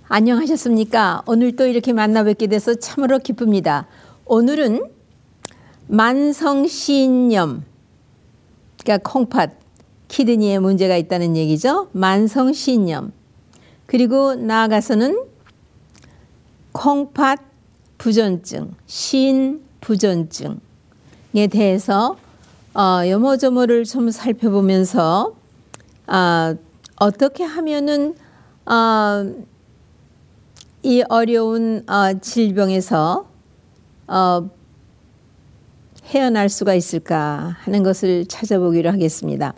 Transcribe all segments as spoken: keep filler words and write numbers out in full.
안녕하셨습니까? 오늘 또 이렇게 만나 뵙게 돼서 참으로 기쁩니다. 오늘은 만성신염, 그러니까 콩팥, 키드니에 문제가 있다는 얘기죠. 만성신염. 그리고 나아가서는 콩팥 부전증, 신부전증에 대해서 어, 요모조모를 좀 살펴보면서 어, 어떻게 하면은 어, 이 어려운 어, 질병에서 어, 헤어날 수가 있을까 하는 것을 찾아보기로 하겠습니다.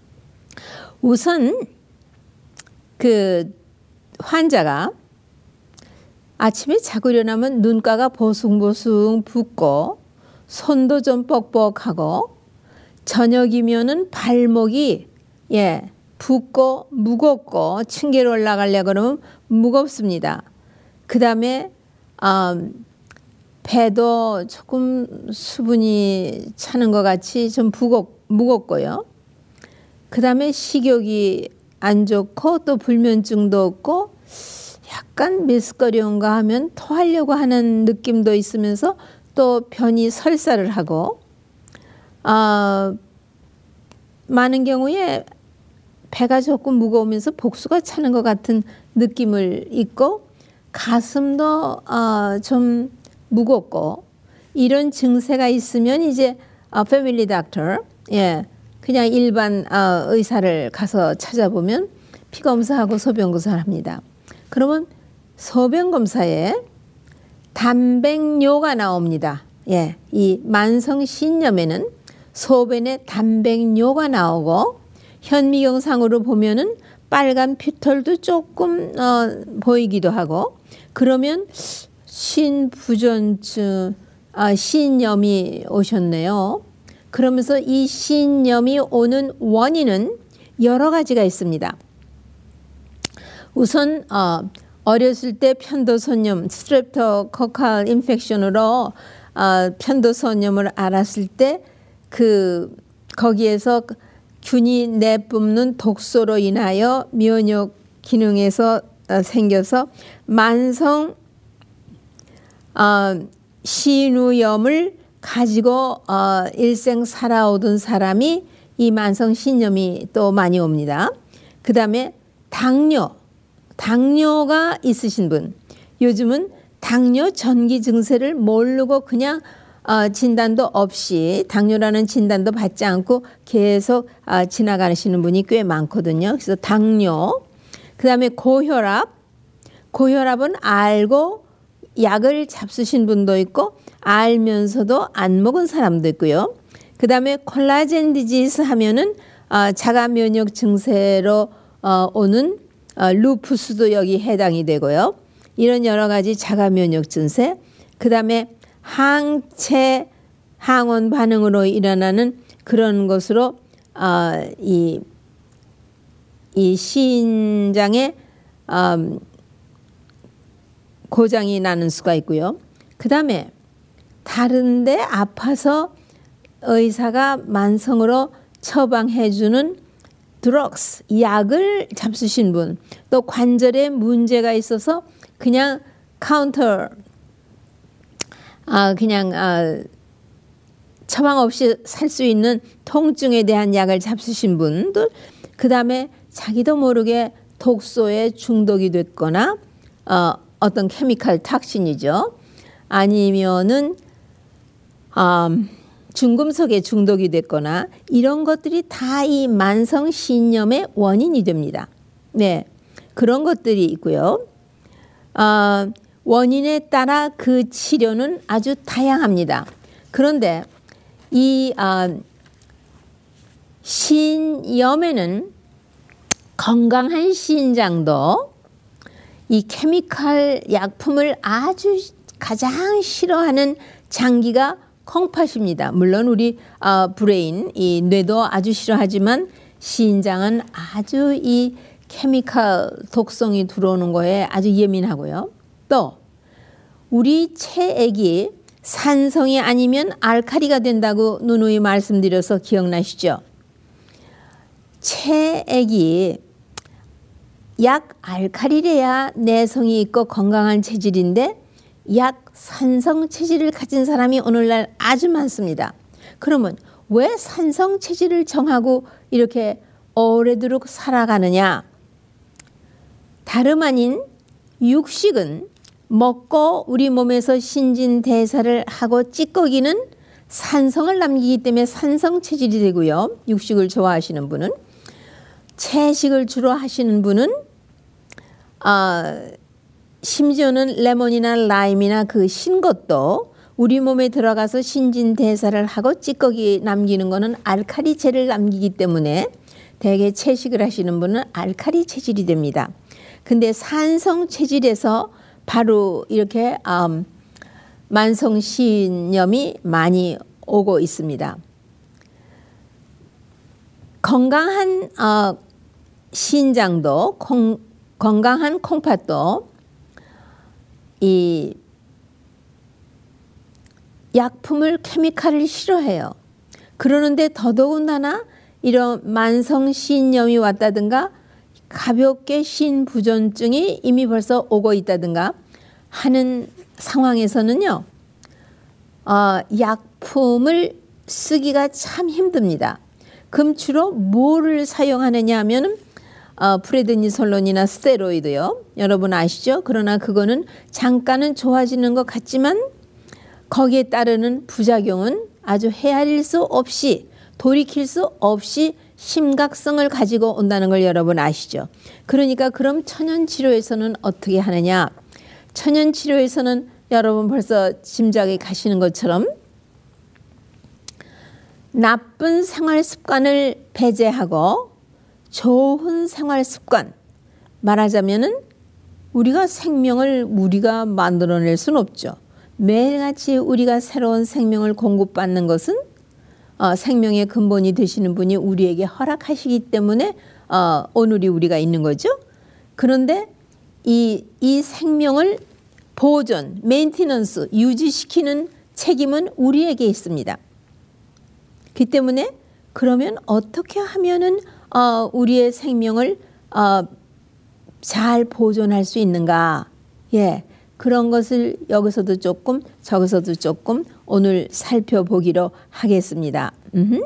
우선 그 환자가 아침에 자고 일어나면 눈가가 보숭보숭 붓고 손도 좀 뻑뻑하고 저녁이면은 발목이 예 붓고 무겁고 층계로 올라가려고 그러면 무겁습니다. 그 다음에 음, 배도 조금 수분이 차는 것 같이 좀 무겁, 무겁고요. 그 다음에 식욕이 안 좋고 또 불면증도 없고 약간 미스거리운가 하면 토하려고 하는 느낌도 있으면서 또 편히 설사를 하고 어, 많은 경우에 배가 조금 무거우면서 복수가 차는 것 같은 느낌을 잊고 가슴도 어, 좀 무겁고 이런 증세가 있으면 이제 어, 패밀리 닥터, 예, 그냥 일반 어, 의사를 가서 찾아보면 피 검사하고 소변 검사를 합니다. 그러면 소변 검사에 단백뇨가 나옵니다. 예, 이 만성신염에는 소변에 단백뇨가 나오고 현미경상으로 보면은 빨간 피털도 조금 어, 보이기도 하고 그러면 신부전증, 아, 신염이 오셨네요. 그러면서 이 신염이 오는 원인은 여러 가지가 있습니다. 우선 어, 어렸을 때 편도선염, 스트랩토코칼 인펙션으로 어, 편도선염을 알았을 때 그 거기에서 균이 내뿜는 독소로 인하여 면역 기능에서 어, 생겨서 만성 어, 신우염을 가지고 어, 일생 살아오던 사람이 이 만성신염이 또 많이 옵니다. 그 다음에 당뇨, 당뇨가 있으신 분, 요즘은 당뇨 전기 증세를 모르고 그냥 어, 진단도 없이 당뇨라는 진단도 받지 않고 계속 어, 지나가시는 분이 꽤 많거든요. 그래서 당뇨, 그 다음에 고혈압, 고혈압은 알고 약을 잡수신 분도 있고 알면서도 안 먹은 사람도 있고요. 그 다음에 콜라겐 디지스 하면은 어, 자가 면역 증세로 어, 오는 어, 루푸스도 여기 해당이 되고요. 이런 여러 가지 자가 면역 증세, 그 다음에 항체 항원 반응으로 일어나는 그런 것으로 어, 이, 이 신장에 어, 고장이 나는 수가 있고요. 그 다음에 다른데 아파서 의사가 만성으로 처방해 주는 드럭스, 약을 잡수신 분, 또 관절에 문제가 있어서 그냥 카운터, 아, 그냥 아, 처방 없이 살 수 있는 통증에 대한 약을 잡수신 분들, 그 다음에 자기도 모르게 독소에 중독이 됐거나 어, 어떤 케미컬 탁신이죠. 아니면은 음, 중금속에 중독이 됐거나 이런 것들이 다 이 만성신염의 원인이 됩니다. 네, 그런 것들이 있고요. 어, 원인에 따라 그 치료는 아주 다양합니다. 그런데 이 어, 신염에는 건강한 신장도 이 케미컬 약품을 아주 가장 싫어하는 장기가 콩팥입니다. 물론 우리 어, 브레인, 이 뇌도 아주 싫어하지만 신장은 아주 이 케미컬 독성이 들어오는 거에 아주 예민하고요. 또 우리 체액이 산성이 아니면 알칼리가 된다고 누누이 말씀드려서 기억나시죠? 체액이 약 알칼리래야 내성이 있고 건강한 체질인데 약 산성 체질을 가진 사람이 오늘날 아주 많습니다. 그러면 왜 산성 체질을 정하고 이렇게 오래도록 살아가느냐? 다름 아닌 육식은 먹고 우리 몸에서 신진대사를 하고 찌꺼기는 산성을 남기기 때문에 산성 체질이 되고요. 육식을 좋아하시는 분은. 채식을 주로 하시는 분은 아, 심지어는 레몬이나 라임이나 그 신 것도 우리 몸에 들어가서 신진대사를 하고 찌꺼기 남기는 거는 알칼리체를 남기기 때문에 대개 채식을 하시는 분은 알칼리 체질이 됩니다. 근데 산성 체질에서 바로 이렇게 음, 만성신염이 많이 오고 있습니다. 건강한 어, 신장도 콩, 건강한 콩팥도 이 약품을 케미칼을 싫어해요. 그러는데 더더군다나 이런 만성신염이 왔다든가 가볍게 신부전증이 이미 벌써 오고 있다든가 하는 상황에서는요, 어, 약품을 쓰기가 참 힘듭니다. 그럼 주로 뭐를 사용하느냐 하면은 어, 프레드니솔론이나 스테로이드요. 여러분 아시죠? 그러나 그거는 잠깐은 좋아지는 것 같지만 거기에 따르는 부작용은 아주 헤아릴 수 없이 돌이킬 수 없이 심각성을 가지고 온다는 걸 여러분 아시죠? 그러니까 그럼 천연치료에서는 어떻게 하느냐? 천연치료에서는 여러분 벌써 짐작이 가시는 것처럼 나쁜 생활 습관을 배제하고 좋은 생활 습관, 말하자면은 우리가 생명을 우리가 만들어낼 수는 없죠. 매일같이 우리가 새로운 생명을 공급받는 것은 어, 생명의 근본이 되시는 분이 우리에게 허락하시기 때문에 어, 오늘이 우리가 있는 거죠. 그런데 이, 이 생명을 보존, 메인티넌스, 유지시키는 책임은 우리에게 있습니다. 그 때문에 그러면 어떻게 하면은 어, 우리의 생명을 어, 잘 보존할 수 있는가? 예, 그런 것을 여기서도 조금 저기서도 조금 오늘 살펴보기로 하겠습니다. 음흠.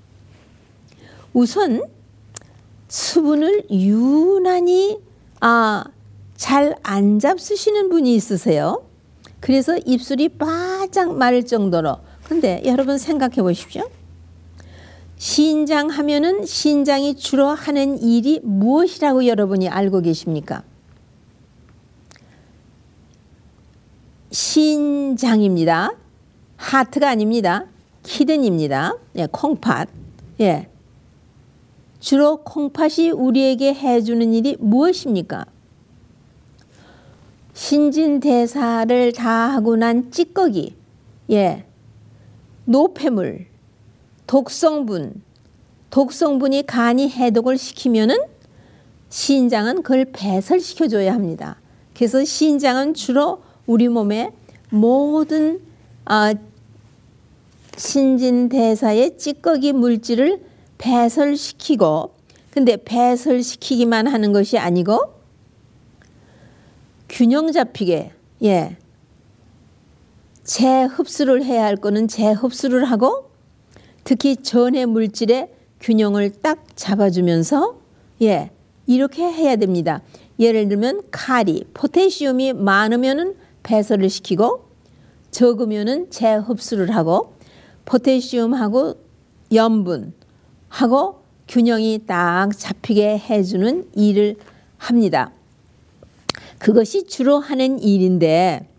우선 수분을 유난히 아, 잘 안 잡수시는 분이 있으세요. 그래서 입술이 바짝 마를 정도로. 근데 여러분 생각해 보십시오. 신장 하면은 신장이 주로 하는 일이 무엇이라고 여러분이 알고 계십니까? 신장입니다. 하트가 아닙니다. 키든입니다. 예, 콩팥. 예. 주로 콩팥이 우리에게 해주는 일이 무엇입니까? 신진대사를 다 하고 난 찌꺼기, 예, 노폐물, 독성분, 독성분이 간이 해독을 시키면은 신장은 그걸 배설시켜줘야 합니다. 그래서 신장은 주로 우리 몸의 모든 어, 신진대사의 찌꺼기 물질을 배설시키고, 근데 배설시키기만 하는 것이 아니고 균형 잡히게, 예, 재흡수를 해야 할 거는 재흡수를 하고 특히 전해 물질의 균형을 딱 잡아주면서, 예, 이렇게 해야 됩니다. 예를 들면 칼이, 포테시움이 많으면은 배설을 시키고 적으면은 재흡수를 하고 포테시움하고 염분하고 균형이 딱 잡히게 해주는 일을 합니다. 그것이 주로 하는 일인데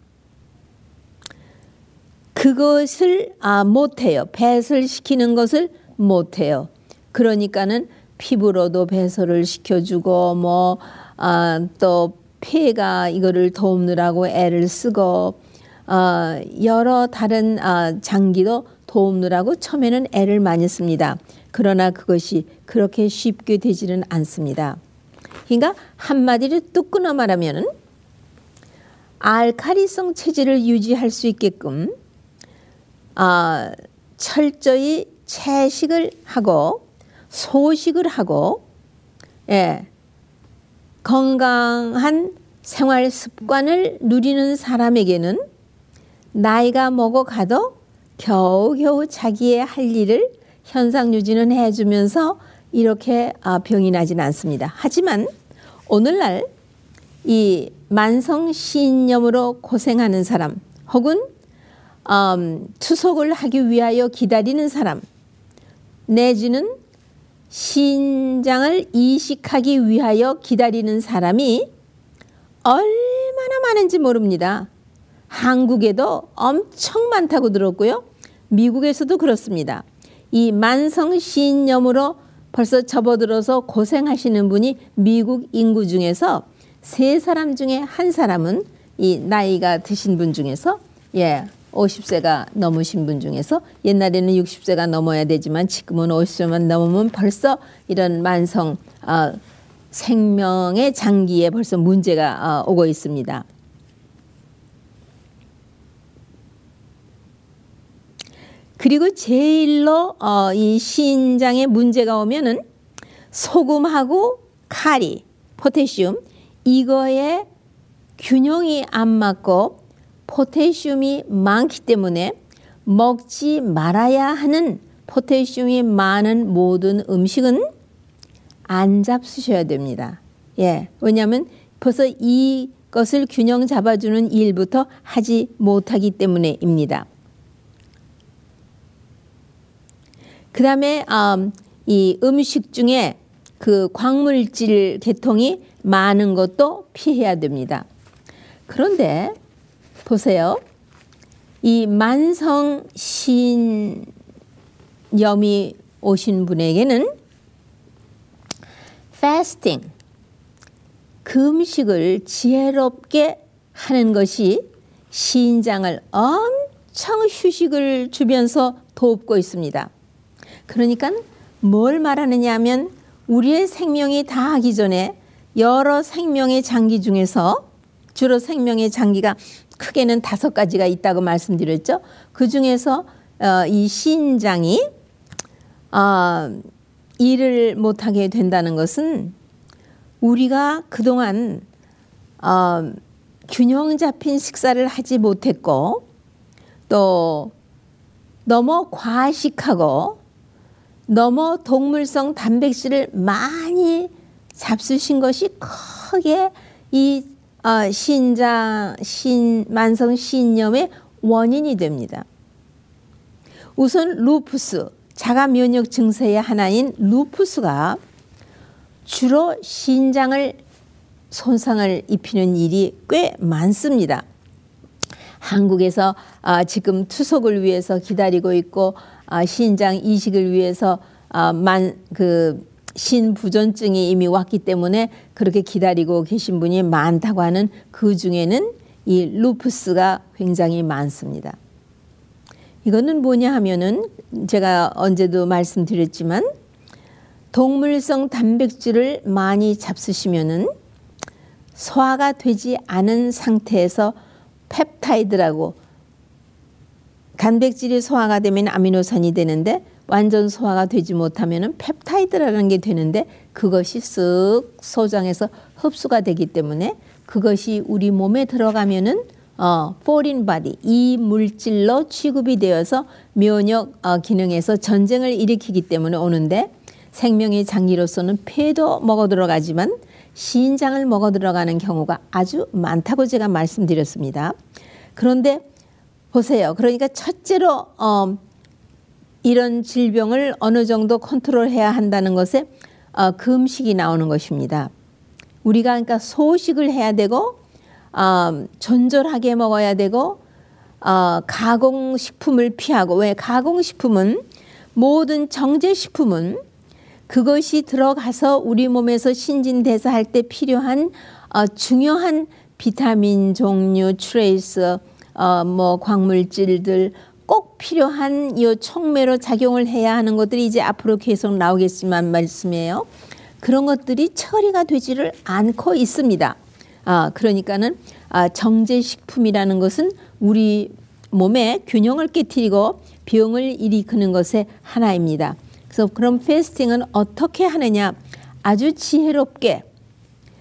그것을 아, 못해요. 배설시키는 것을 못해요. 그러니까는 피부로도 배설을 시켜주고 뭐 아, 또 폐가 이거를 도움느라고 애를 쓰고 어, 여러 다른 어, 장기도 도움느라고 처음에는 애를 많이 씁니다. 그러나 그것이 그렇게 쉽게 되지는 않습니다. 그러니까 한마디로 뚝 끊어 말하면은 알칼리성 체질을 유지할 수 있게끔 어, 철저히 채식을 하고 소식을 하고, 예, 건강한 생활 습관을 누리는 사람에게는 나이가 먹어가도 겨우겨우 자기의 할 일을 현상 유지는 해주면서 이렇게 병이 나진 않습니다. 하지만 오늘날 이 만성신염으로 고생하는 사람 혹은 음, 투석을 하기 위하여 기다리는 사람 내지는 신장을 이식하기 위하여 기다리는 사람이 얼마나 많은지 모릅니다. 한국에도 엄청 많다고 들었고요. 미국에서도 그렇습니다. 이 만성신염으로 벌써 접어들어서 고생하시는 분이 미국 인구 중에서 세 사람 중에 한 사람은 이 나이가 드신 분 중에서 예 오십 세가 넘으신 분 중에서 옛날에는 육십 세가 넘어야 되지만 지금은 오십 세만 넘으면 벌써 이런 만성 어, 생명의 장기에 벌써 문제가 어, 오고 있습니다. 그리고 제일로 어, 이 신장에 문제가 오면은 소금하고 카리, 포타슘 이거에 균형이 안 맞고 포타슘이 많기 때문에 먹지 말아야 하는 포타슘이 많은 모든 음식은 안 잡수셔야 됩니다. 예, 왜냐하면 벌써 이것을 균형 잡아주는 일부터 하지 못하기 때문에입니다. 그 다음에 음, 이 음식 중에 그 광물질 계통이 많은 것도 피해야 됩니다. 그런데 보세요. 이 만성 신염이 오신 분에게는 fasting, 금식을 지혜롭게 하는 것이 신장을 엄청 휴식을 주면서 돕고 있습니다. 그러니까 뭘 말하느냐 하면 우리의 생명이 다하기 전에 여러 생명의 장기 중에서 주로 생명의 장기가 크게는 다섯 가지가 있다고 말씀드렸죠. 그 중에서 어, 이 신장이 어, 일을 못하게 된다는 것은 우리가 그동안 어, 균형 잡힌 식사를 하지 못했고 또 너무 과식하고 너무 동물성 단백질을 많이 잡수신 것이 크게 이 어, 신장, 신, 만성 신염의 원인이 됩니다. 우선 루푸스, 자가 면역 증세의 하나인 루푸스가 주로 신장을 손상을 입히는 일이 꽤 많습니다. 한국에서 아, 지금 투석을 위해서 기다리고 있고 아, 신장 이식을 위해서 아, 만, 그 신부전증이 이미 왔기 때문에 그렇게 기다리고 계신 분이 많다고 하는 그 중에는 이 루푸스가 굉장히 많습니다. 이거는 뭐냐 하면은 제가 언제도 말씀드렸지만 동물성 단백질을 많이 잡수시면은 소화가 되지 않은 상태에서 펩타이드라고 단백질이 소화가 되면 아미노산이 되는데 완전 소화가 되지 못하면 펩타이드라는 게 되는데 그것이 쓱 소장에서 흡수가 되기 때문에 그것이 우리 몸에 들어가면은 어, foreign body, 이 물질로 취급이 되어서 면역 어, 기능에서 전쟁을 일으키기 때문에 오는데 생명의 장기로서는 폐도 먹어 들어가지만 신장을 먹어 들어가는 경우가 아주 많다고 제가 말씀드렸습니다. 그런데 보세요. 그러니까 첫째로 어, 이런 질병을 어느 정도 컨트롤해야 한다는 것에 어, 금식이 나오는 것입니다. 우리가 그러니까 소식을 해야 되고 어, 존절하게 먹어야 되고 어, 가공식품을 피하고 왜 가공식품은 모든 정제식품은 그것이 들어가서 우리 몸에서 신진대사할 때 필요한 어, 중요한 비타민 종류, 트레이스, 어, 뭐 광물질들 꼭 필요한 이 촉매로 작용을 해야 하는 것들이 이제 앞으로 계속 나오겠지만 말씀이에요. 그런 것들이 처리가 되지를 않고 있습니다. 아, 그러니까는 아, 정제식품이라는 것은 우리 몸에 균형을 깨트리고 병을 일으키는 것의 하나입니다. 그래서 그럼 패스팅은 어떻게 하느냐? 아주 지혜롭게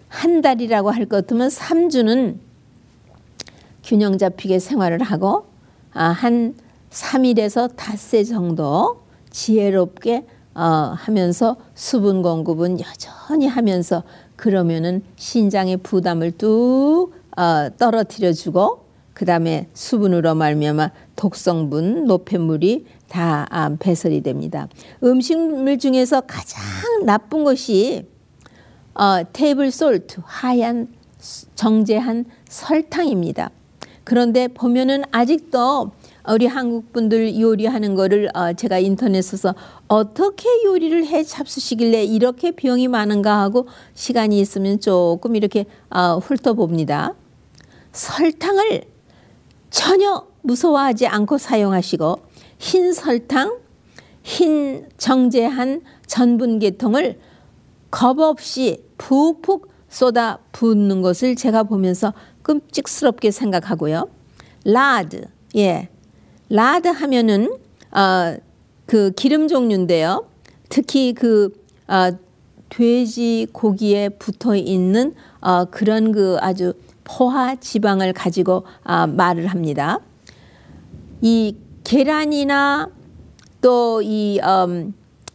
한 달이라고 할 것 같으면 삼 주는 균형 잡히게 생활을 하고 아, 한 삼 일에서 닷새 정도 지혜롭게 어, 하면서 수분 공급은 여전히 하면서 그러면은 신장의 부담을 뚝 어, 떨어뜨려 주고 그 다음에 수분으로 말미암아 독성분, 노폐물이 다 아, 배설이 됩니다. 음식물 중에서 가장 나쁜 것이 어, 테이블 솔트, 하얀 정제한 설탕입니다. 그런데 보면은 아직도 우리 한국 분들 요리하는 거를 어, 제가 인터넷에서 어떻게 요리를 해 잡수시길래 이렇게 병이 많은가 하고 시간이 있으면 조금 이렇게 어, 훑어봅니다. 설탕을 전혀 무서워하지 않고 사용하시고 흰 설탕, 흰 정제한 전분계통을 겁 없이 푹푹 쏟아 붓는 것을 제가 보면서 끔찍스럽게 생각하고요. 라드, 예, 라드 하면은 어, 그 기름 종류인데요. 특히 그 어, 돼지 고기에 붙어 있는 어, 그런 그 아주 포화 지방을 가지고 어, 말을 합니다. 이 계란이나 또 이 음,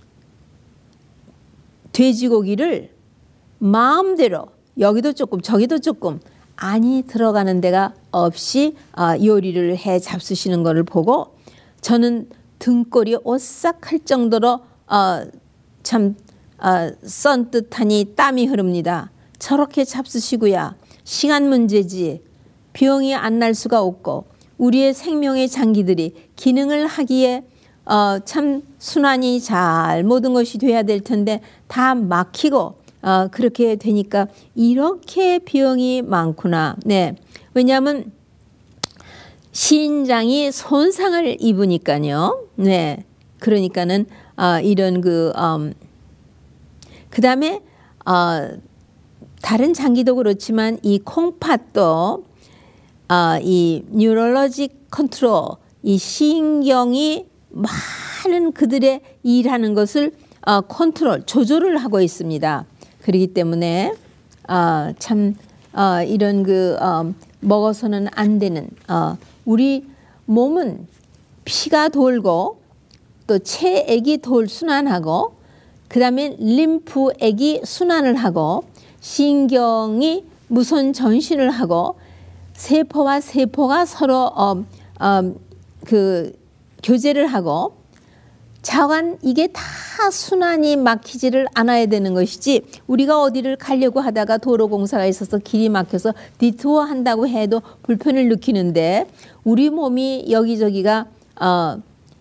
돼지고기를 마음대로 여기도 조금 저기도 조금 안이 들어가는 데가 없이 요리를 해 잡수시는 것을 보고 저는 등골이 오싹할 정도로 참 썬뜻하니 땀이 흐릅니다. 저렇게 잡수시고야 시간 문제지 병이 안 날 수가 없고 우리의 생명의 장기들이 기능을 하기에 어, 참 순환이 잘 모든 것이 돼야 될 텐데 다 막히고 어, 그렇게 되니까 이렇게 병이 많구나. 네, 왜냐하면 신장이 손상을 입으니까요. 네, 그러니까는 어, 이런 그 음, 그다음에 어, 다른 장기도 그렇지만 이 콩팥도 어, 이 뉴럴로직 컨트롤 이 신경이 많은 그들의 일하는 것을 어, 컨트롤, 조절을 하고 있습니다. 그렇기 때문에 어, 참 어, 이런 그 어, 먹어서는 안 되는 어, 우리 몸은 피가 돌고 또 체액이 돌 순환하고 그 다음에 림프액이 순환을 하고 신경이 무선 전신을 하고 세포와 세포가 서로 어, 어, 그 교제를 하고 자관 이게 다 순환이 막히지를 않아야 되는 것이지 우리가 어디를 가려고 하다가 도로공사가 있어서 길이 막혀서 디투어 한다고 해도 불편을 느끼는데 우리 몸이 여기저기가 어,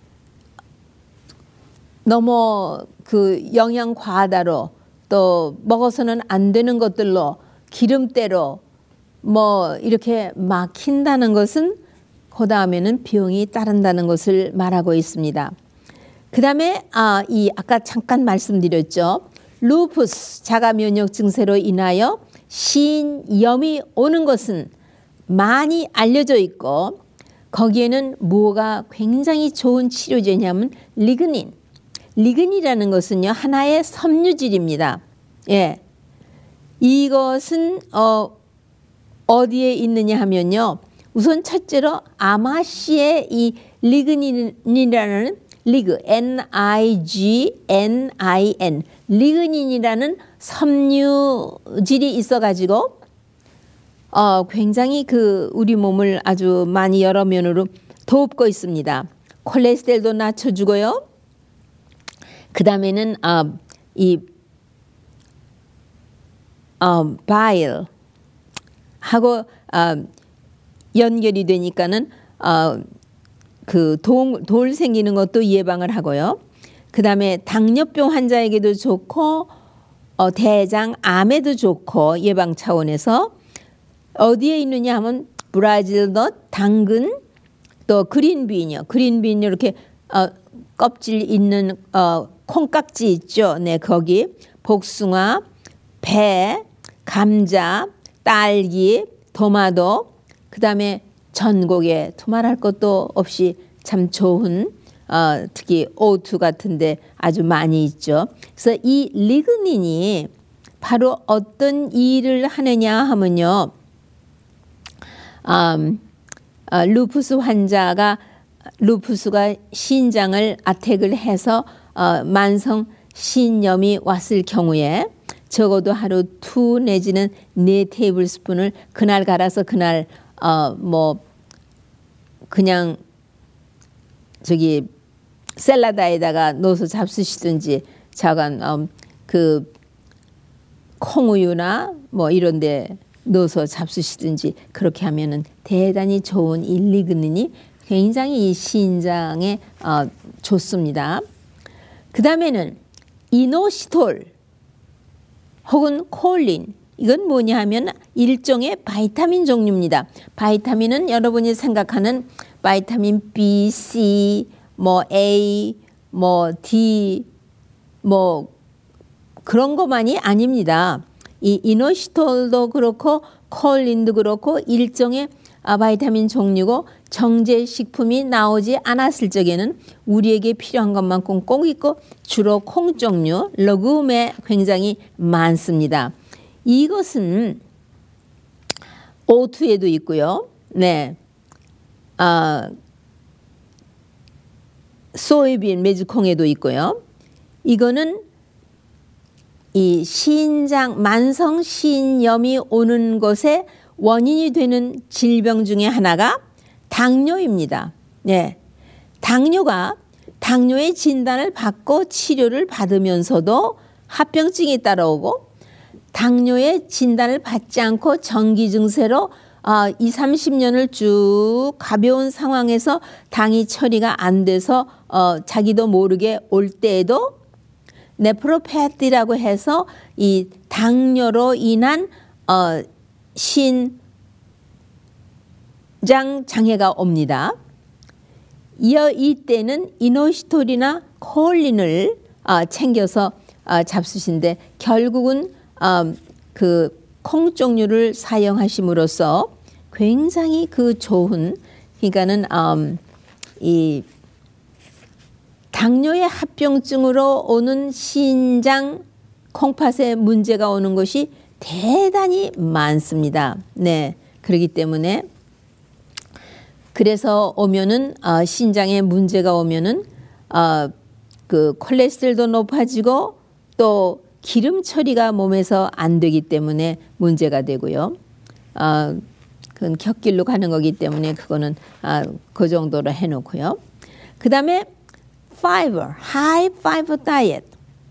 너무 그 영양 과다로 또 먹어서는 안 되는 것들로 기름때로 뭐 이렇게 막힌다는 것은 그 다음에는 병이 따른다는 것을 말하고 있습니다. 그 다음에 아, 이 아까 잠깐 말씀드렸죠. 루푸스 자가 면역 증세로 인하여 신염이 오는 것은 많이 알려져 있고 거기에는 뭐가 굉장히 좋은 치료제냐면 리그닌. 리그닌이라는 것은요 하나의 섬유질입니다. 예, 이것은 어, 어디에 있느냐 하면요. 우선 첫째로 아마씨의 이 리그닌이라는 리그 엔 아이 지 엔 아이 엔 리그닌이라는 섬유질이 있어가지고 어, 굉장히 그 우리 몸을 아주 많이 여러 면으로 돕고 있습니다. 콜레스테롤도 낮춰주고요. 그 다음에는 어, 이 어, 바일 하고 어, 연결이 되니까는 어, 그 돌, 돌 생기는 것도 예방을 하고요. 그 다음에 당뇨병 환자에게도 좋고 어, 대장 암에도 좋고 예방 차원에서 어디에 있느냐 하면 브라질넛, 당근, 또 그린빈이요. 그린빈 이렇게 어, 껍질 있는 어, 콩깍지 있죠. 네, 거기 복숭아, 배, 감자, 딸기, 토마토, 그 다음에 전곡에 두말할 것도 없이 참 좋은 어, 특히 오투 같은데 아주 많이 있죠. 그래서 이 리그닌이 바로 어떤 일을 하느냐 하면요. 음, 어, 루푸스 환자가 루푸스가 신장을 아택을 해서 어, 만성 신염이 왔을 경우에 적어도 하루 두 내지는 네 테이블 스푼을 그날 갈아서 그날 어, 뭐 그냥 저기 샐러드에다가 넣어서 잡수시든지 자간 음, 그 콩우유나 뭐 이런데 넣어서 잡수시든지 그렇게 하면은 대단히 좋은 일리그닌이 굉장히 이 신장에 어, 좋습니다. 그 다음에는 이노시톨 혹은 콜린, 이건 뭐냐 하면 일종의 바이타민 종류입니다. 바이타민은 여러분이 생각하는 바이타민 B, C, 뭐 A, 뭐 D, 뭐 그런 것만이 아닙니다. 이 이노시톨도 그렇고 콜린도 그렇고 일종의 바이타민 종류고 정제식품이 나오지 않았을 적에는 우리에게 필요한 것만큼 꼭 있고 주로 콩 종류, 러굼에 굉장히 많습니다. 이것은 오투에도 있고요. 네, 아, 소이빈 메주콩에도 있고요. 이거는 이 신장 만성 신염이 오는 것에 원인이 되는 질병 중에 하나가 당뇨입니다. 네, 당뇨가 당뇨의 진단을 받고 치료를 받으면서도 합병증이 따라오고 당뇨의 진단을 받지 않고 정기 증세로 어, 이삼십 년을 쭉 가벼운 상황에서 당이 처리가 안 돼서 어, 자기도 모르게 올 때에도 네프로패티라고 해서 이 당뇨로 인한 어, 신장 장애가 옵니다. 이어 이때는 이노시톨이나 콜린을 어, 챙겨서 어, 잡수신데 결국은 어, 그 콩 종류를 사용하심으로써 굉장히 그 좋은 그러니까는 음, 이 당뇨의 합병증으로 오는 신장 콩팥에 문제가 오는 것이 대단히 많습니다. 네, 그렇기 때문에 그래서 오면은 어, 신장에 문제가 오면은 어, 그 콜레스테롤도 높아지고 또 기름 처리가 몸에서 안 되기 때문에 문제가 되고요. 어, 그건 곁길로 가는 거기 때문에 그거는 어, 그 정도로 해놓고요. 그 다음에 fiber, high fiber diet.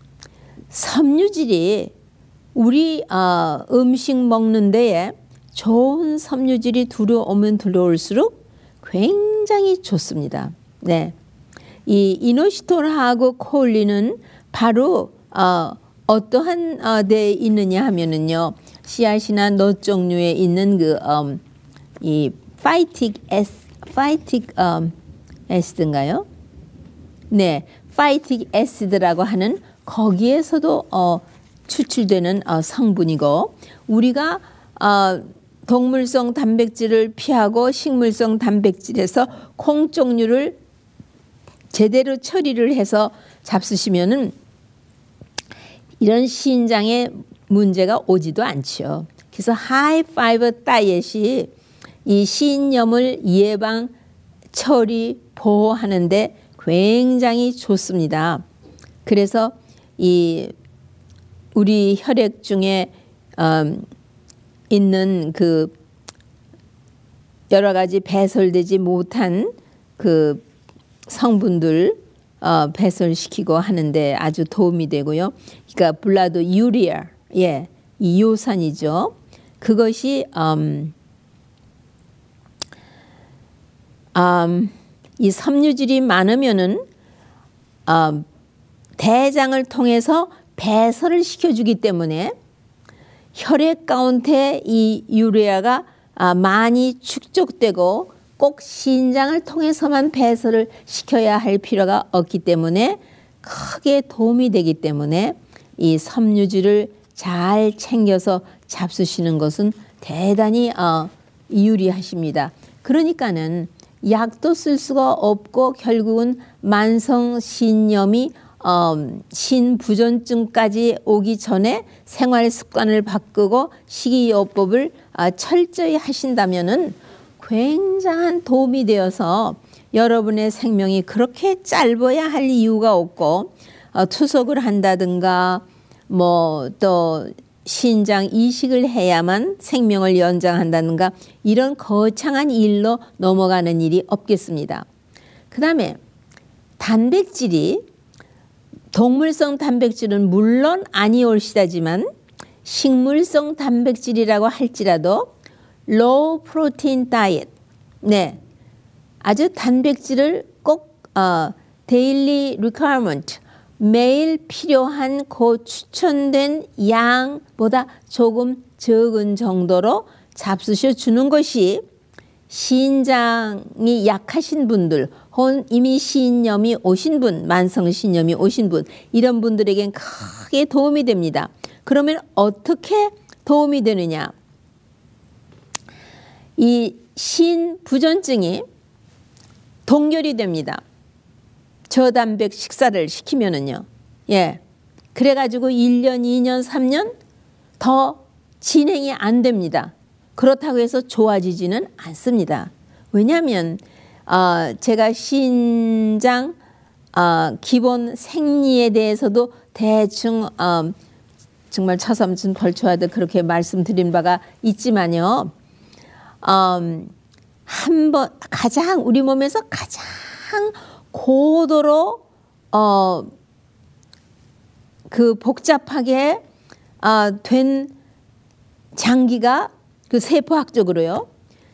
섬유질이 우리 어, 음식 먹는 데에 좋은 섬유질이 들어오면 들어올수록 굉장히 좋습니다. 네, 이 이노시톨하고 콜린은 바로 어, 어떠한 어, 데 있느냐 하면은요, 씨앗이나 넛 종류에 있는 그 음, 이 파이틱 에스 파이틱 음, 에시드인가요? 네, 파이틱 에시드라고 하는 거기에서도 어, 추출되는 어, 성분이고 우리가 어, 동물성 단백질을 피하고 식물성 단백질에서 콩 종류를 제대로 처리를 해서 잡수시면은 이런 신장에 문제가 오지도 않죠. 그래서 하이 파이버 다이엇이 이 신염을 예방, 처리, 보호하는데 굉장히 좋습니다. 그래서 이 우리 혈액 중에 음, 있는 그 여러 가지 배설되지 못한 그 성분들 어, 배설시키고 하는데 아주 도움이 되고요. 그러니까 블라드 유리아, 예, 이 요산이죠. 그것이 음, 음, 이 섬유질이 많으면은 음, 대장을 통해서 배설을 시켜주기 때문에 혈액 가운데 이 유레아가 아, 많이 축적되고 꼭 신장을 통해서만 배설을 시켜야 할 필요가 없기 때문에 크게 도움이 되기 때문에 이 섬유질을 잘 챙겨서 잡수시는 것은 대단히 어, 유리하십니다. 그러니까는 약도 쓸 수가 없고 결국은 만성 신염이 어, 신부전증까지 오기 전에 생활 습관을 바꾸고 식이요법을 어, 철저히 하신다면은 굉장한 도움이 되어서 여러분의 생명이 그렇게 짧아야 할 이유가 없고 어, 투석을 한다든가 뭐 또 신장 이식을 해야만 생명을 연장한다든가 이런 거창한 일로 넘어가는 일이 없겠습니다. 그 다음에 단백질이 동물성 단백질은 물론 아니올시다지만 식물성 단백질이라고 할지라도 low protein diet, 네, 아주 단백질을 꼭 어, daily requirement, 매일 필요한 그 추천된 양보다 조금 적은 정도로 잡수셔 주는 것이 신장이 약하신 분들, 혹은 이미 신염이 오신 분, 만성 신염이 오신 분, 이런 분들에겐 크게 도움이 됩니다. 그러면 어떻게 도움이 되느냐? 이 신부전증이 동결이 됩니다. 저단백 식사를 시키면은요. 예. 그래가지고 일 년, 이 년, 삼 년 더 진행이 안 됩니다. 그렇다고 해서 좋아지지는 않습니다. 왜냐하면 어, 제가 신장 어, 기본 생리에 대해서도 대충 어, 정말 차삼순 벌초하듯 그렇게 말씀드린 바가 있지만요. 음, 한번 가장 우리 몸에서 가장 고도로 어, 그 복잡하게 어, 된 장기가 그 세포학적으로요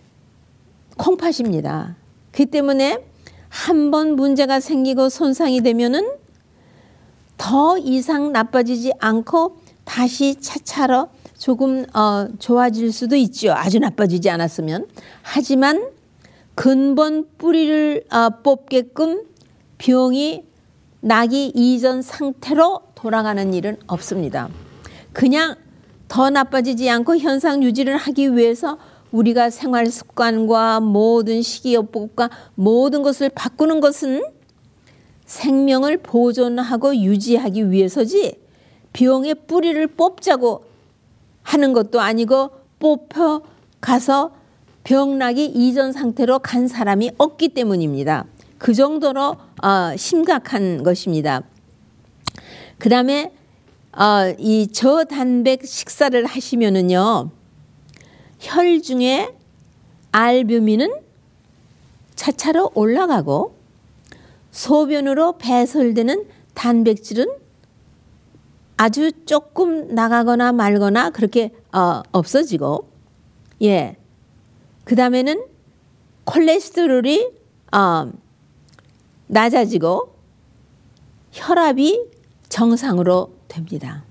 콩팥입니다. 그 때문에 한 번 문제가 생기고 손상이 되면은 더 이상 나빠지지 않고 다시 차차로 조금 어, 좋아질 수도 있죠. 아주 나빠지지 않았으면. 하지만 근본 뿌리를 어, 뽑게끔 병이 나기 이전 상태로 돌아가는 일은 없습니다. 그냥 더 나빠지지 않고 현상 유지를 하기 위해서 우리가 생활 습관과 모든 식이요법과 모든 것을 바꾸는 것은 생명을 보존하고 유지하기 위해서지 병의 뿌리를 뽑자고 하는 것도 아니고 뽑혀 가서 병나기 이전 상태로 간 사람이 없기 때문입니다. 그 정도로 어, 심각한 것입니다. 그 다음에 어, 이 저단백 식사를 하시면은요, 혈중에 알부민은 차차로 올라가고 소변으로 배설되는 단백질은 아주 조금 나가거나 말거나 그렇게 어, 없어지고, 예, 그 다음에는 콜레스테롤이 어, 낮아지고 혈압이 정상으로 됩니다.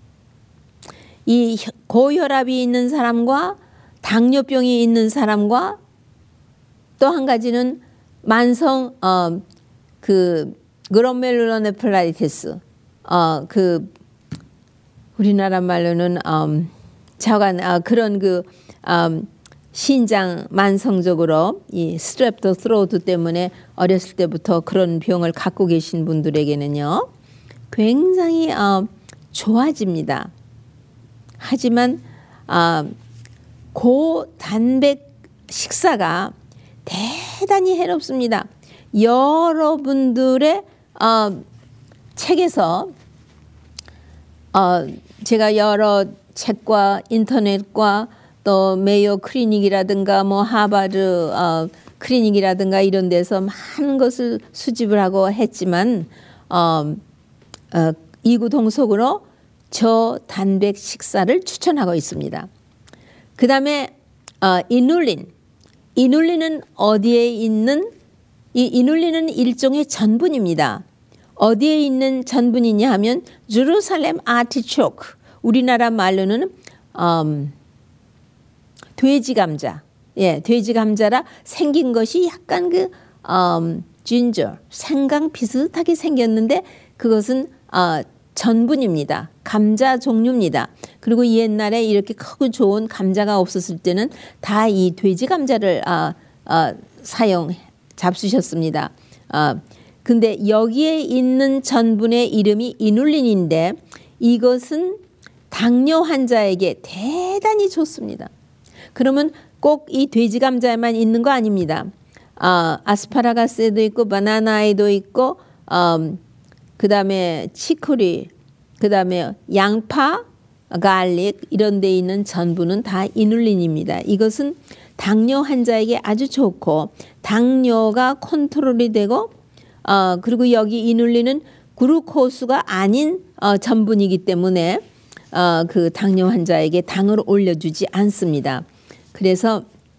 이 고혈압이 있는 사람과 당뇨병이 있는 사람과 또 한 가지는 만성 어, 그 그로메룰로네프라이티스, 어, 그 우리나라 말로는 음, 저간 어, 그런 그 음, 신장 만성적으로 이 스트랩토 스로우트 때문에 어렸을 때부터 그런 병을 갖고 계신 분들에게는요 굉장히 어, 좋아집니다. 하지만 어, 고단백 식사가 대단히 해롭습니다. 여러분들의 어, 책에서 어, 제가 여러 책과 인터넷과 또 메이오 클리닉이라든가 뭐 하버드 어, 클리닉이라든가 이런 데서 많은 것을 수집을 하고 했지만 어, 어, 이구동성으로 저단백 식사를 추천하고 있습니다. 그 다음에 어, 이눌린. 이눌린은 어디에 있는, 이 이눌린은 일종의 전분입니다. 어디에 있는 전분이냐 하면 제루살렘 아티초크, 우리나라 말로는 음, 돼지 감자, 예, 돼지 감자라 생긴 것이 약간 그 음, 진저, 생강 비슷하게 생겼는데 그것은 어, 전분입니다. 감자 종류입니다. 그리고 옛날에 이렇게 크고 좋은 감자가 없었을 때는 다 이 돼지 감자를 어, 어, 사용 잡수셨습니다. 어, 근데 여기에 있는 전분의 이름이 이눌린인데 이것은 당뇨 환자에게 대단히 좋습니다. 그러면 꼭 이 돼지 감자에만 있는 거 아닙니다. 어, 아스파라거스에도 있고 바나나에도 있고 음, 그 다음에 치코리, 그 다음에 양파, 갈릭 이런 데 있는 전분은 다 이눌린입니다. 이것은 당뇨 환자에게 아주 좋고 당뇨가 컨트롤이 되고 어, 그리고 여기 이눌린은 글루코스가 아닌 어, 전분이기 때문에 어, 그 당뇨 환자에게 당을 올려주지 않습니다. 그래서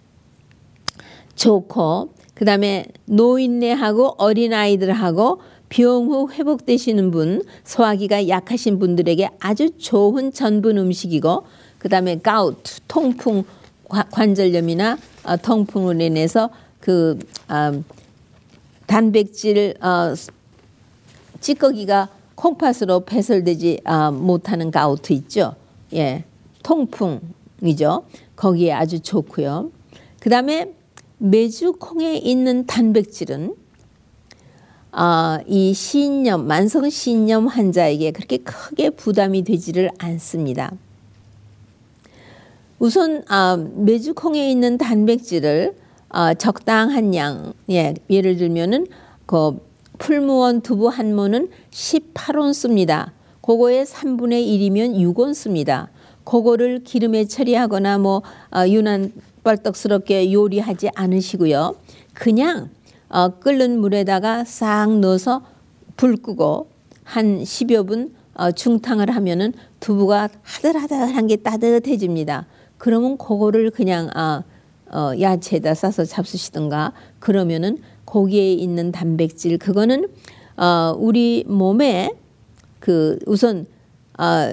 좋고 그 다음에 노인네하고 어린아이들하고 병 후 회복되시는 분, 소화기가 약하신 분들에게 아주 좋은 전분 음식이고 그 다음에 가우트, 통풍, 관절염이나 어, 통풍으로 인해서 그 어, 단백질 어, 찌꺼기가 콩팥으로 배설되지 어, 못하는 가우트 있죠. 예, 통풍이죠. 거기에 아주 좋고요. 그 다음에 메주콩에 있는 단백질은 어, 이 신염, 만성 신염 환자에게 그렇게 크게 부담이 되지를 않습니다. 우선 어, 메주콩에 있는 단백질을 어, 적당한 양, 예, 예를 들면은 그 풀무원 두부 한 모는 십팔 온스입니다. 그거의 삼분의 일이면 육 온스입니다. 그거를 기름에 처리하거나 뭐 어, 유난 뻘떡스럽게 요리하지 않으시고요. 그냥 어, 끓는 물에다가 싹 넣어서 불 끄고 한 십여 분 어, 중탕을 하면은 두부가 하들하들한 게 따뜻해집니다. 그러면 그거를 그냥 어, 어, 야채에다 싸서 잡수시든가 그러면은 거기에 있는 단백질 그거는 어, 우리 몸에 그 우선 어,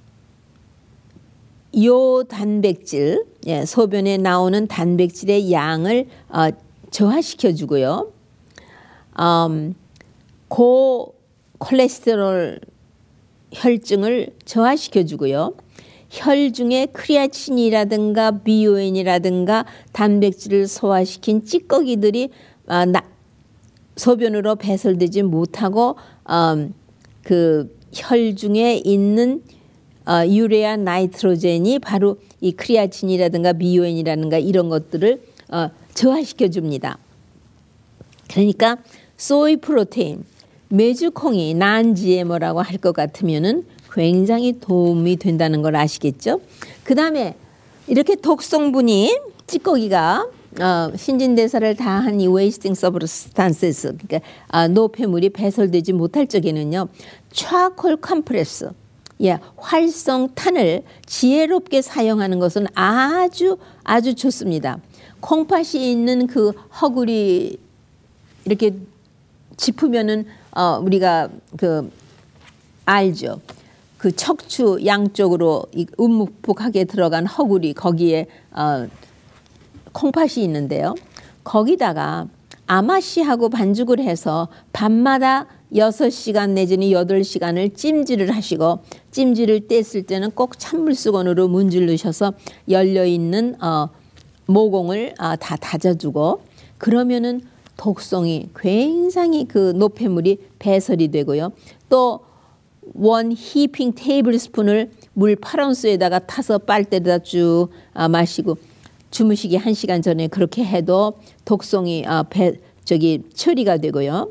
요 단백질, 예, 소변에 나오는 단백질의 양을 어, 저하시켜 주고요. 음, 고 콜레스테롤 혈증을 저하시켜 주고요. 혈중에 크리아친이라든가 비오엔이라든가 단백질을 소화시킨 찌꺼기들이 어, 나, 소변으로 배설되지 못하고 음, 그 혈중에 있는 어, 유레아 나이트로젠이 바로 이 크리아친이라든가 비오엔이라든가 이런 것들을 어, 저하시켜 줍니다. 그러니까 소이 프로테인, 메주콩이 난 지엠오라고 할 것 같으면은 굉장히 도움이 된다는 걸 아시겠죠? 그 다음에 이렇게 독성분이 찌꺼기가 어, 신진대사를 다 한 이 웨이스팅 서브스탄세스, 그러니까 어, 노폐물이 배설되지 못할 적에는요, 차콜 컴프레스, 예, 활성탄을 지혜롭게 사용하는 것은 아주 아주 좋습니다. 콩팥이 있는 그 허구리 이렇게 짚으면은 어, 우리가 그 알죠. 그 척추 양쪽으로 움묵묵하게 들어간 허구리 거기에 어, 콩팥이 있는데요. 거기다가 아마씨하고 반죽을 해서 밤마다 여섯 시간 내지는 여덟 시간을 찜질을 하시고 찜질을 뗐을 때는 꼭 찬물 수건으로 문질르셔서 열려있는 어, 모공을 어, 다 다져주고 그러면은 독성이 굉장히 그 노폐물이 배설이 되고요. 또 원 히핑 테이블 스푼을 물 팔 온스에다가 타서 빨대에다 쭉 어, 마시고 주무시기 한 시간 전에 그렇게 해도 독성이 어, 배, 저기 처리가 되고요.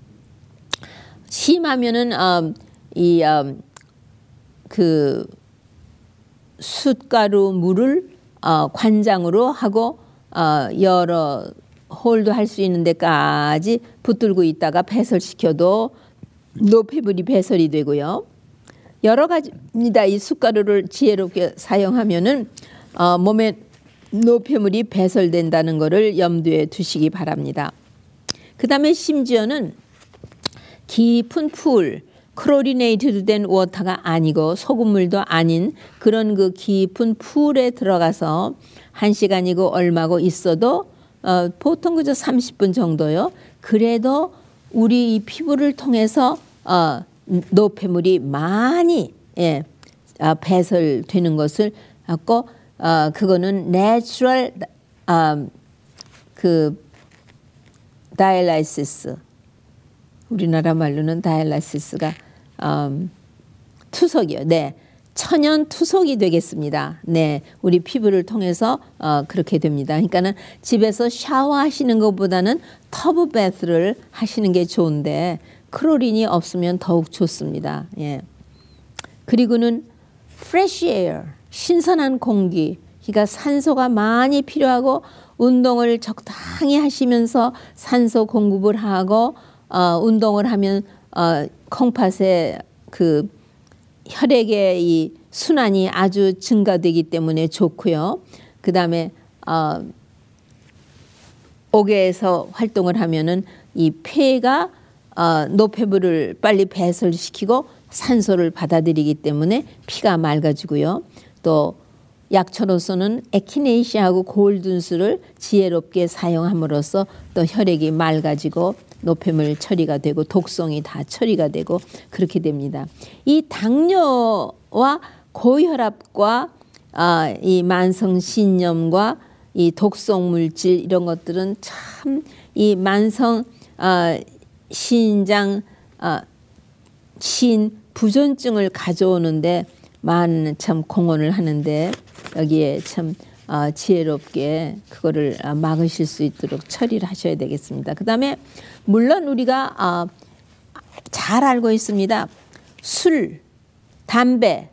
심하면은 어, 이 어, 그 숯가루 물을 어, 관장으로 하고 어, 여러 홀도 할 수 있는 데까지 붙들고 있다가 배설시켜도 노폐물이 배설이 되고요. 여러 가지입니다. 이 숯가루를 지혜롭게 사용하면은 어, 몸에 노폐물이 배설된다는 것을 염두에 두시기 바랍니다. 그 다음에 심지어는 깊은 풀, 크로리네이트드 된 워터가 아니고 소금물도 아닌 그런 그 깊은 풀에 들어가서 한 시간이고 얼마고 있어도 어, 보통 그저 삼십 분 정도요. 그래도 우리 이 피부를 통해서 어, 노폐물이 많이 예, 어, 배설되는 것을 갖고 어, 그거는 내추럴 어, 그 다이알라이시스 우리나라 말로는 다이알리시스가 음, 투석이요. 네. 천연 투석이 되겠습니다. 네, 우리 피부를 통해서 어, 그렇게 됩니다. 그러니까는 집에서 샤워하시는 것보다는 터브 베스를 하시는 게 좋은데 클로린이 없으면 더욱 좋습니다. 예. 그리고는 fresh air, 신선한 공기. 그러니까 산소가 많이 필요하고 운동을 적당히 하시면서 산소 공급을 하고 어, 운동을 하면 어, 콩팥에 그 혈액의 이 순환이 아주 증가되기 때문에 좋고요. 그 다음에 어, 옥외에서 활동을 하면은 이 폐가 어, 노폐물을 빨리 배설시키고 산소를 받아들이기 때문에 피가 맑아지고요. 또 약초로서는 에키네이시아하고 골든술을 지혜롭게 사용함으로써 또 혈액이 맑아지고 노폐물 처리가 되고 독성이 다 처리가 되고 그렇게 됩니다. 이 당뇨와 고혈압과 아, 이 만성신염과 이 독성 물질 이런 것들은 참 이 만성 아, 신장 아, 신 부전증을 가져오는데 많은 참 공헌을 하는데 여기에 참 어, 지혜롭게 그거를 어, 막으실 수 있도록 처리를 하셔야 되겠습니다. 그 다음에 물론 우리가 어, 잘 알고 있습니다. 술, 담배,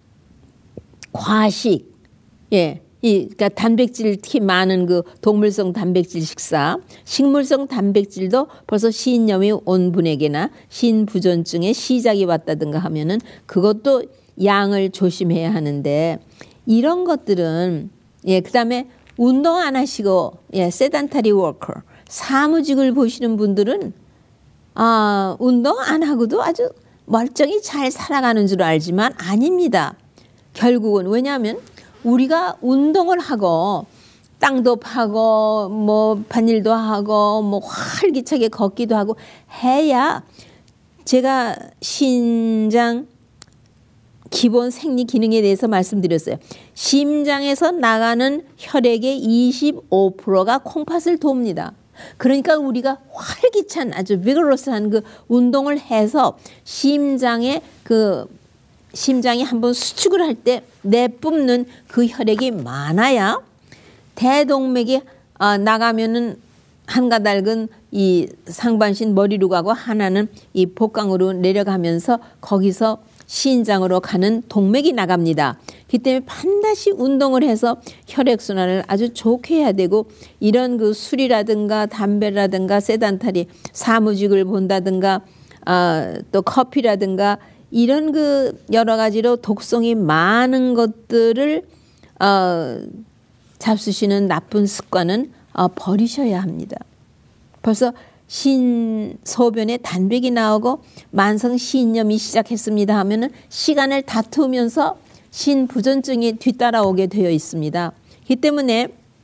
과식, 예, 이 그러니까 단백질 특히 많은 그 동물성 단백질 식사, 식물성 단백질도 벌써 신염이 온 분에게나 신부전증의 시작이 왔다든가 하면은 그것도 양을 조심해야 하는데 이런 것들은 예, 그다음에 운동 안 하시고 예, 세단타리 워커 사무직을 보시는 분들은 아, 운동 안 하고도 아주 멀쩡히 잘 살아가는 줄 알지만 아닙니다. 결국은 왜냐하면 우리가 운동을 하고 땅도 파고 뭐 밭일도 하고 뭐 활기차게 걷기도 하고 해야 제가 신장 기본 생리 기능에 대해서 말씀드렸어요. 심장에서 나가는 혈액의 이십오 퍼센트가 콩팥을 돕니다. 그러니까 우리가 활기찬 아주 비거러스한 그 운동을 해서 심장에 그 심장이 한번 수축을 할 때 내뿜는 그 혈액이 많아야 대동맥이 어, 나가면은 한 가닥은 이 상반신 머리로 가고 하나는 이 복강으로 내려가면서 거기서 신장으로 가는 동맥이 나갑니다. 그 때문에 반드시 운동을 해서 혈액순환을 아주 좋게 해야 되고 이런 그 술이라든가 담배라든가 세단타리 사무직을 본다든가 어, 또 커피라든가 이런 그 여러 가지로 독성이 많은 것들을 어, 잡수시는 나쁜 습관은 어, 버리셔야 합니다. 벌써 신 소변에 단백이 나오고 만성 신염이 시작했습니다 하면은 시간을 다투면서 신부전증이 뒤따라오게 되어 있습니다. 이 때문에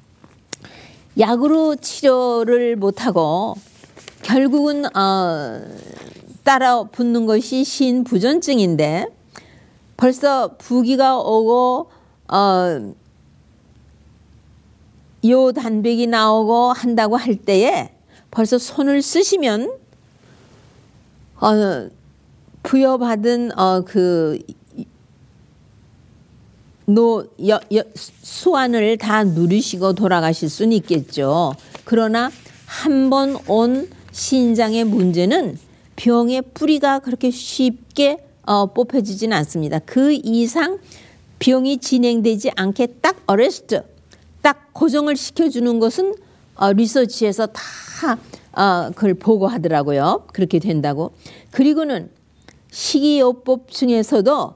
약으로 치료를 못하고 결국은 어, 따라 붙는 것이 신부전증인데 벌써 부기가 오고 어, 요 단백이 나오고 한다고 할 때에 벌써 손을 쓰시면 어, 부여받은 어, 그 노, 여, 여, 수완을 다 누리시고 돌아가실 수는 있겠죠. 그러나 한 번 온 신장의 문제는 병의 뿌리가 그렇게 쉽게 어, 뽑혀지진 않습니다. 그 이상 병이 진행되지 않게 딱 어레스트, 딱 고정을 시켜주는 것은 어, 리서치에서 다 어, 그걸 보고하더라고요. 그렇게 된다고. 그리고는 식이요법 중에서도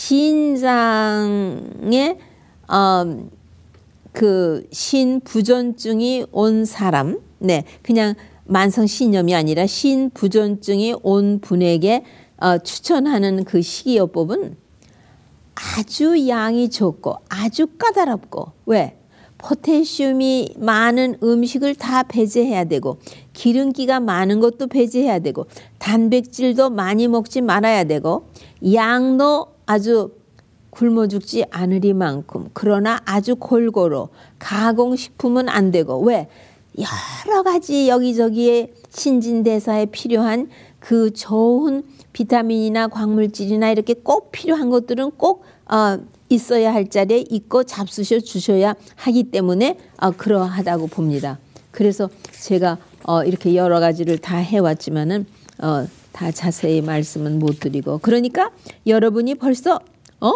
신장에 어, 그 신부전증이 온 사람, 네, 그냥 만성신염이 아니라 신부전증이 온 분에게 어, 추천하는 그 식이요법은 아주 양이 적고 아주 까다롭고 왜? 포타슘이 많은 음식을 다 배제해야 되고 기름기가 많은 것도 배제해야 되고 단백질도 많이 먹지 말아야 되고 양도 아주 굶어 죽지 않으리만큼 그러나 아주 골고루 가공식품은 안 되고 왜? 여러 가지 여기저기에 신진대사에 필요한 그 좋은 비타민이나 광물질이나 이렇게 꼭 필요한 것들은 꼭 어, 있어야 할 자리에 있고 잡수셔 주셔야 하기 때문에 어, 그러하다고 봅니다. 그래서 제가 어, 이렇게 여러 가지를 다 해왔지만은 어, 다 자세히 말씀은 못 드리고, 그러니까 여러분이 벌써 어?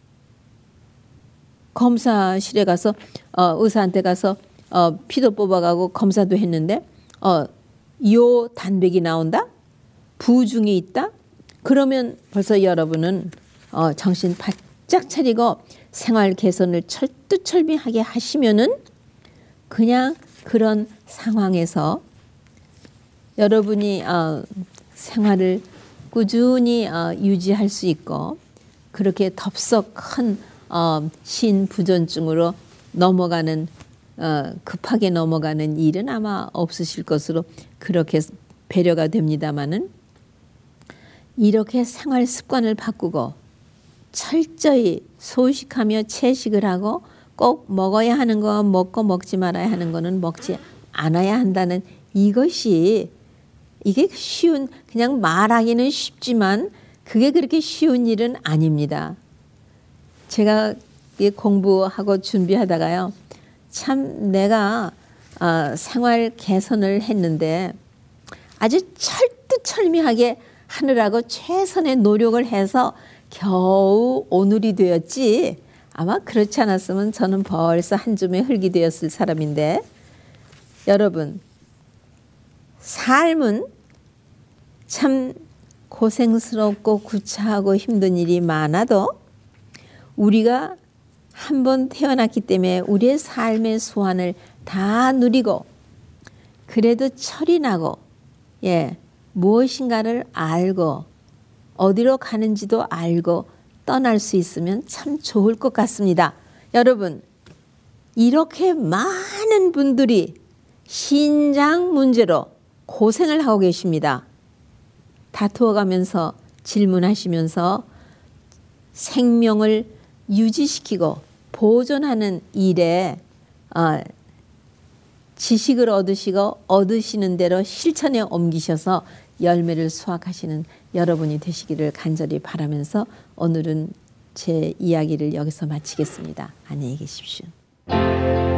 검사실에 가서 어, 의사한테 가서 어, 피도 뽑아가고 검사도 했는데 어, 요 단백이 나온다? 부중이 있다? 그러면 벌써 여러분은 어, 정신 바짝 차리고 생활 개선을 철두철미하게 하시면은 그냥 그런 상황에서 여러분이 어, 생활을 꾸준히 어, 유지할 수 있고 그렇게 덥석 큰 어, 신부전증으로 넘어가는 어, 급하게 넘어가는 일은 아마 없으실 것으로 그렇게 배려가 됩니다마는, 이렇게 생활 습관을 바꾸고 철저히 소식하며 채식을 하고 꼭 먹어야 하는 거 먹고 먹지 말아야 하는 거는 먹지 않아야 한다는 이것이, 이게 쉬운, 그냥 말하기는 쉽지만 그게 그렇게 쉬운 일은 아닙니다. 제가 공부하고 준비하다가요, 참 내가 어, 생활 개선을 했는데 아주 철두철미하게 하느라고 최선의 노력을 해서 겨우 오늘이 되었지, 아마 그렇지 않았으면 저는 벌써 한 줌의 흙이 되었을 사람인데, 여러분 삶은 참 고생스럽고 구차하고 힘든 일이 많아도 우리가 한번 태어났기 때문에 우리의 삶의 소원을 다 누리고 그래도 철이 나고 예 무엇인가를 알고 어디로 가는지도 알고 떠날 수 있으면 참 좋을 것 같습니다. 여러분, 이렇게 많은 분들이 신장 문제로 고생을 하고 계십니다. 다투어가면서 질문하시면서 생명을 유지시키고 보존하는 일에 어, 지식을 얻으시고 얻으시는 대로 실천에 옮기셔서 열매를 수확하시는 여러분이 되시기를 간절히 바라면서 오늘은 제 이야기를 여기서 마치겠습니다. 안녕히 계십시오.